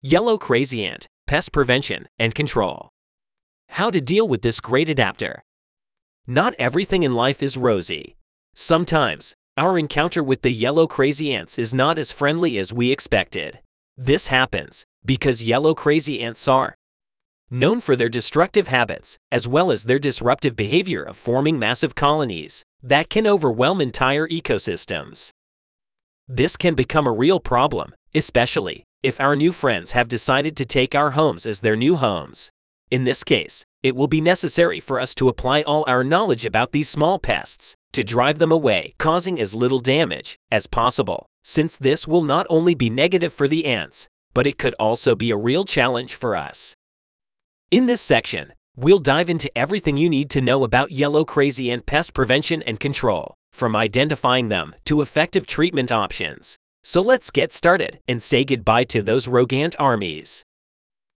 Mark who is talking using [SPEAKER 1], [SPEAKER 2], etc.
[SPEAKER 1] Yellow crazy ant, pest prevention and control. How to deal with this great adapter. Not everything in life is rosy. Sometimes, our encounter with the yellow crazy ants is not as friendly as we expected. This happens because yellow crazy ants are known for their destructive habits, as well as their disruptive behavior of forming massive colonies that can overwhelm entire ecosystems. This can become a real problem, especially if our new friends have decided to take our homes as their new homes. In this case, it will be necessary for us to apply all our knowledge about these small pests to drive them away, causing as little damage as possible, since this will not only be negative for the ants, but it could also be a real challenge for us. In this section, we'll dive into everything you need to know about yellow crazy ant pest prevention and control, from identifying them to effective treatment options. So let's get started and say goodbye to those rogue ant armies.